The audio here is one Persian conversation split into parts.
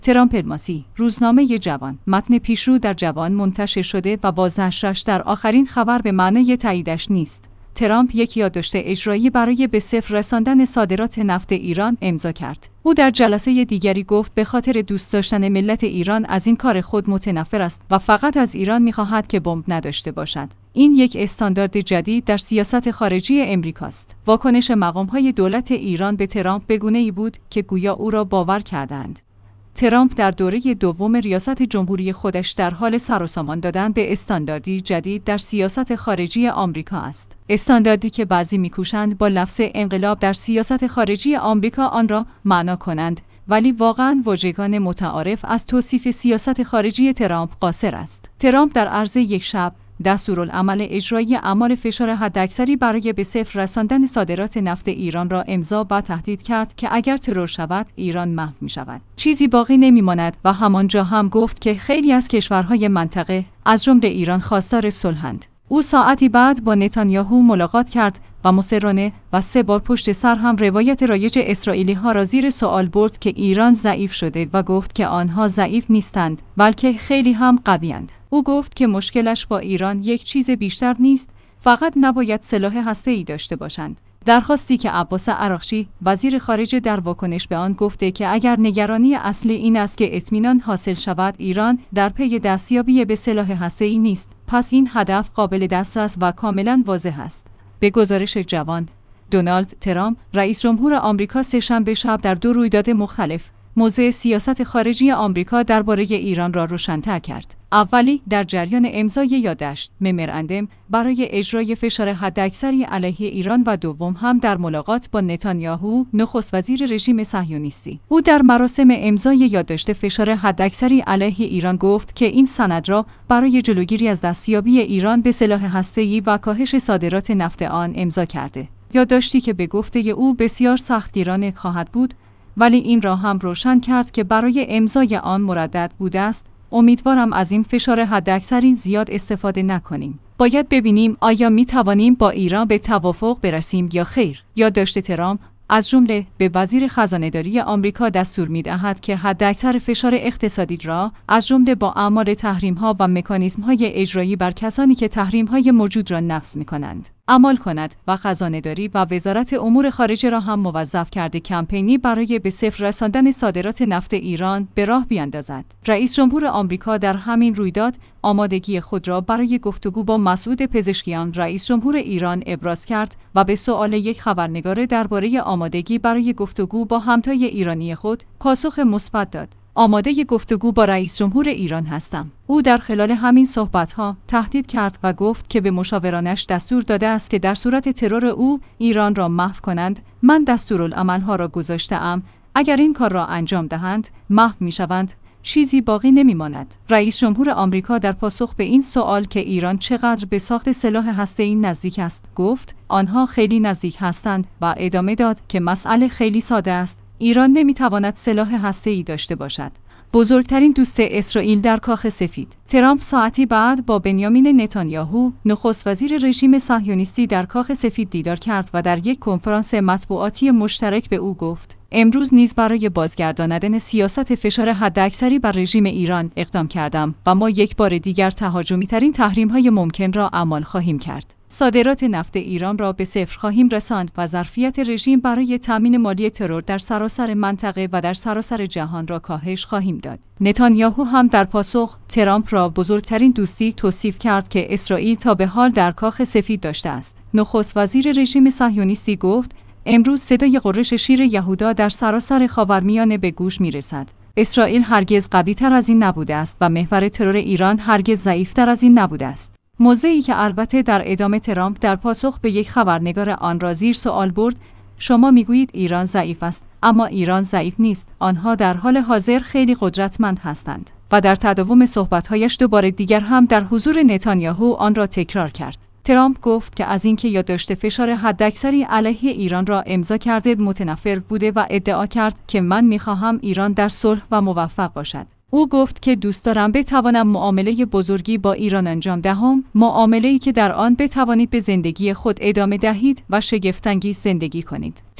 ترامپ الماسی، روزنامه جوان. متن پیشرو در جوان منتشر شده و بازنشرش در آخرین خبر به معنای تاییدش نیست. ترامپ یک یادداشت اجرایی برای به صفر رساندن صادرات نفت ایران امضا کرد. او در جلسه دیگری گفت به خاطر دوست داشتن ملت ایران از این کار خود متنفر است و فقط از ایران می‌خواهد که بمب نداشته باشد. این یک استاندارد جدید در سیاست خارجی امریکاست. واکنش مقام‌های دولت ایران به ترامپ به گونه‌ای بود که گویا او را باور کردند. ترامپ در دوره دوم ریاست جمهوری خودش در حال سر و سامان دادن به استانداردی جدید در سیاست خارجی آمریکا است. استانداردی که بعضی می‌کوشند با لفظ انقلاب در سیاست خارجی آمریکا آن را معنا کنند، ولی واقعاً واژگان متعارف از توصیف سیاست خارجی ترامپ قاصر است. ترامپ در عرض یک شب دستورالعمل اجرایی اعمال فشار حداکثری برای به صفر رساندن صادرات نفت ایران را امضا و تهدید کرد که اگر ترور شود ایران محو می‌شود. چیزی باقی نمی‌ماند و همانجا هم گفت که خیلی از کشورهای منطقه از جمله ایران خواستار صلح‌اند. او ساعتی بعد با نتانیاهو ملاقات کرد و مصرانه و 3 بار پشت سر هم روایت رایج اسرائیلی‌ها را زیر سوال برد که ایران ضعیف شده و گفت که آنها ضعیف نیستند بلکه خیلی هم قوی‌اند. او گفت که مشکلش با ایران یک چیز بیشتر نیست، فقط نباید سلاح هسته‌ای داشته باشند. درخواستی که عباس عراقچی وزیر خارجه در واکنش به آن گفته که اگر نگرانی اصلی این است که اطمینان حاصل شود ایران در پی دستیابی به سلاح هسته‌ای نیست، پس این هدف قابل دسترس و کاملا واضح است. به گزارش جوان، دونالد ترامپ رئیس جمهور آمریکا سه‌شنبه شب در 2 رویداد مختلف موضع سیاست خارجی آمریکا درباره ایران را روشن‌تر کرد. اولی در جریان امضای یادداشت ممورندوم برای اجرای فشار حداکثری علیه ایران و دوم هم در ملاقات با نتانیاهو نخست وزیر رژیم صهیونیستی. او در مراسم امضای یادداشت فشار حداکثری علیه ایران گفت که این سند را برای جلوگیری از دستیابی ایران به سلاح هسته‌ای و کاهش صادرات نفت آن امضا کرده. یادداشتی که به گفته او بسیار سختگیرانه خواهد بود، ولی این را هم روشن کرد که برای امضای آن مردد بوده است. امیدوارم از این فشار حداکثری زیاد استفاده نکنیم. باید ببینیم آیا می توانیم با ایران به توافق برسیم یا خیر. یادداشت ترامپ از جمله به وزیر خزانه‌داری آمریکا دستور می‌دهد که حداکثر فشار اقتصادی را از جمله با اعمال تحریم‌ها و مکانیزم‌های اجرایی بر کسانی که تحریم‌های موجود را نقض می‌کنند اعمال کند و خزانه‌داری و وزارت امور خارجه را هم موظف کرده کمپینی برای به صفر رساندن صادرات نفت ایران به راه بیاندازد. رئیس جمهور آمریکا در همین رویداد آمادگی خود را برای گفتگو با مسعود پزشکیان رئیس جمهور ایران ابراز کرد و به سؤال یک خبرنگار درباره آمادگی برای گفتگو با همتای ایرانی خود پاسخ مثبت داد. آماده گفتگو با رئیس جمهور ایران هستم. او در خلال همین صحبت‌ها تهدید کرد و گفت که به مشاورانش دستور داده است که در صورت ترور او ایران را محو کنند. من دستورالعمل‌ها را گذاشته‌ام. اگر این کار را انجام دهند، محو می‌شوند. چیزی باقی نمی‌ماند. رئیس جمهور آمریکا در پاسخ به این سوال که ایران چقدر به ساخت سلاح هسته‌ای نزدیک است، گفت آنها خیلی نزدیک هستند و ادامه داد که مسئله خیلی ساده است. ایران نمی‌تواند سلاح هسته‌ای داشته باشد. بزرگترین دوست اسرائیل در کاخ سفید. ترامپ ساعتی بعد با بنیامین نتانیاهو نخست وزیر رژیم صهیونیستی در کاخ سفید دیدار کرد و در یک کنفرانس مطبوعاتی مشترک به او گفت امروز نیز برای بازگرداندن سیاست فشار حداکثری بر رژیم ایران اقدام کردم و ما یک بار دیگر تهاجمی‌ترین تحریم‌های ممکن را اعمال خواهیم کرد. صادرات نفت ایران را به صفر خواهیم رساند و ظرفیت رژیم برای تامین مالی ترور در سراسر منطقه و در سراسر جهان را کاهش خواهیم داد. نتانیاهو هم در پاسخ ترامپ را بزرگترین دوستی توصیف کرد که اسرائیل تا به حال در کاخ سفید داشته است. نخست وزیر رژیم صهیونیستی گفت امروز صدای غرش شیر یهودا در سراسر خاورمیانه به گوش می‌رسد. اسرائیل هرگز قوی‌تر از این نبوده است و محور ترور ایران هرگز ضعیف‌تر از این نبوده است. موضعی که البته در ادامه ترامپ در پاسخ به یک خبرنگار آن را زیر سوال برد. شما میگویید ایران ضعیف است، اما ایران ضعیف نیست. آنها در حال حاضر خیلی قدرتمند هستند. و در تداوم صحبت‌هایش دوباره دیگر هم در حضور نتانیاهو آن را تکرار کرد. ترامپ گفت که از اینکه یادداشت فشار حداکثری علیه ایران را امضا کرده متنفر بوده و ادعا کرد که من می‌خواهم ایران در صلح و موفق باشد. او گفت که دوست دارم بتوانم معامله بزرگی با ایران انجام دهم، معامله‌ای که در آن بتوانید به زندگی خود ادامه دهید و شگفت‌انگیز زندگی کنید.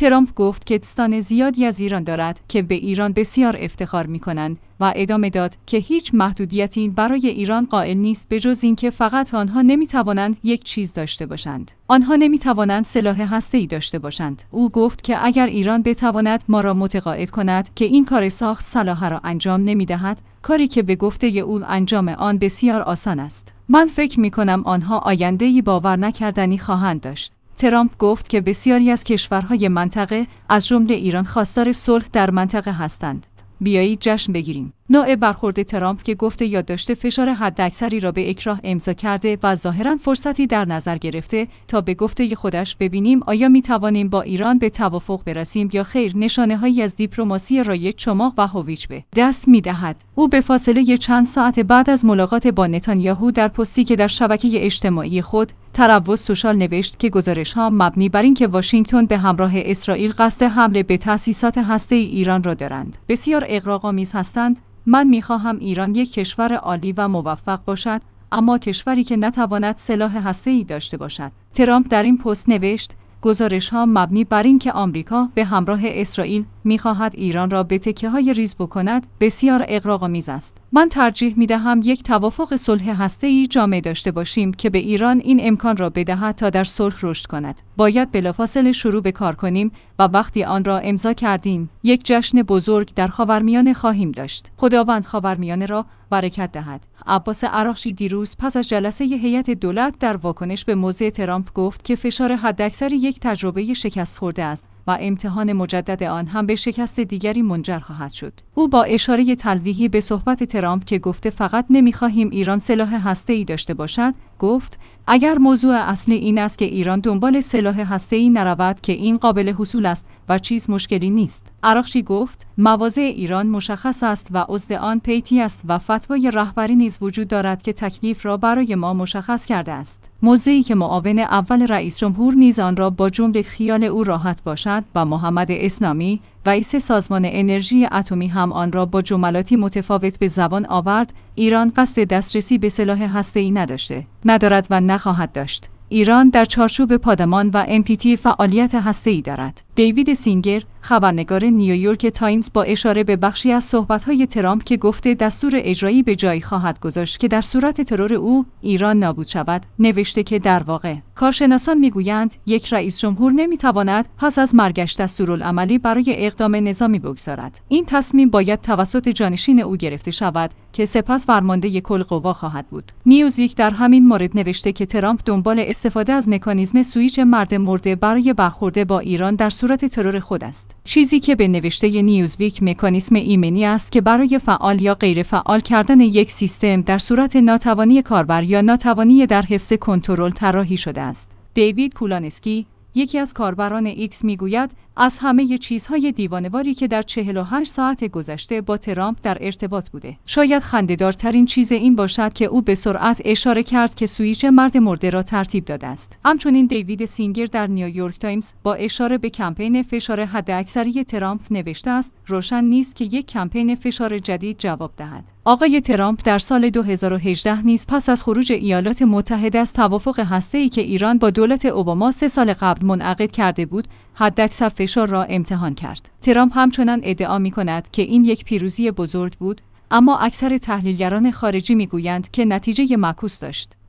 ترامپ گفت که دوستان زیادی از ایران دارد که به ایران بسیار افتخار می‌کنند و ادامه داد که هیچ محدودیتی برای ایران قائل نیست به جز اینکه فقط آنها نمی‌توانند یک چیز داشته باشند. آنها نمی‌توانند سلاح هسته‌ای داشته باشند. او گفت که اگر ایران بتواند ما را متقاعد کند که این کار ساخت سلاح را انجام نمی‌دهد، کاری که به گفته او انجام آن بسیار آسان است. من فکر می‌کنم آنها آینده‌ای باور نکردنی خواهند داشت. ترامپ گفت که بسیاری از کشورهای منطقه از جمله ایران خواستار صلح در منطقه هستند. بیایید جشن بگیریم. نوع برخورد ترامپ که گفته یادداشت فشار حداکثری را به اکراه امضا کرده و ظاهراً فرصتی در نظر گرفته تا به گفته خودش ببینیم آیا می توانیم با ایران به توافق برسیم یا خیر، نشانه‌هایی از دیپلماسی رایج چماق و هویج به دست می‌دهد. او به فاصله چند ساعت بعد از ملاقات با نتانیاهو در پستی که در شبکه اجتماعی خود تروض سوشال نوشت که گزارش‌ها مبنی بر اینکه واشنگتن به همراه اسرائیل قصد حمله به تأسیسات هسته‌ای ایران را دارند بسیار اغراق‌آمیز هستند. من می‌خواهم ایران یک کشور عالی و موفق باشد، اما کشوری که نتواند سلاح هسته‌ای داشته باشد. ترامپ در این پست نوشت گزارش‌ها مبنی بر اینکه آمریکا به همراه اسرائیل می‌خواهد ایران را به تکه‌های ریز بکند بسیار اغراق‌آمیز است. من ترجیح می‌دهم یک توافق صلح هسته‌ای جامع داشته باشیم که به ایران این امکان را بدهد تا در صلح رشد کند. باید بلافاصله شروع به کار کنیم و وقتی آن را امضا کردیم، یک جشن بزرگ در خاورمیانه خواهیم داشت. خداوند خاورمیانه را برکت دهد. عباس عراقچی دیروز پس از جلسه هیئت دولت در واکنش به موضع ترامپ گفت که فشار حداکثری یک تجربه شکست خورده است و امتحان مجدد آن هم به شکست دیگری منجر خواهد شد. او با اشاره تلویحی به صحبت ترامپ که گفته فقط نمی‌خواهیم ایران سلاح هسته‌ای داشته باشد، گفت اگر موضوع اصلی این است که ایران دنبال سلاح هسته‌ای نرود که این قابل حصول است و چیز مشکلی نیست. عراقچی گفت مواضع ایران مشخص است و عضو آن پیتی است و فتوای رهبری نیز وجود دارد که تکلیف را برای ما مشخص کرده است. موضعی که معاون اول رئیس جمهور نیز آن را با جمله خیال او راحت باشد و محمد اسلامی رئیس سازمان انرژی اتمی هم آن را با جملاتی متفاوت به زبان آورد. ایران قصد دسترسی به سلاح هسته‌ای ندارد و نخواهد داشت. ایران در چارچوب پادمان و NPT فعالیت هسته‌ای دارد. دیوید سینگر، خبرنگار نیویورک تایمز، با اشاره به بخشی از صحبت‌های ترامپ که گفته دستور اجرایی به جای خواهد گذاشت که در صورت ترور او ایران نابود شود، نوشته که در واقع کارشناسان میگویند یک رئیس جمهور نمیتواند پس از مرگش دستورالعملی برای اقدام نظامی بگذارد. این تصمیم باید توسط جانشین او گرفته شود که سپس فرمانده کل قوا خواهد بود. نیوزویک در همین مورد نوشته که ترامپ دنبال استفاده از مکانیزم سوئیچ مرد مرده برای برخورد با ایران در صورت ترور خود است. چیزی که به نوشته نیوزویک مکانیزم ایمنی است که برای فعال یا غیر فعال کردن یک سیستم در صورت ناتوانی کاربر یا ناتوانی در حفظ کنترل طراحی شده است. دیوید پولانسکی، یکی از کاربران ایکس، میگوید از همه چیزهای دیوانه‌واری که در 48 ساعت گذشته با ترامپ در ارتباط بوده، شاید خنده‌دارترین چیز این باشد که او به سرعت اشاره کرد که سوئیچ مرد مرده را ترتیب داده است. همچنین دیوید سینگر در نیویورک تایمز با اشاره به کمپین فشار حداکثری ترامپ نوشته است روشن نیست که یک کمپین فشار جدید جواب دهد. آقای ترامپ در سال 2018 نیز پس از خروج ایالات متحده از توافق هسته‌ای که ایران با دولت اوباما 3 سال قبل منعقد کرده بود، حداکثر فشار را امتحان کرد. ترامپ همچنان ادعا می‌کند که این یک پیروزی بزرگ بود، اما اکثر تحلیلگران خارجی می‌گویند که نتیجه معکوس داشت.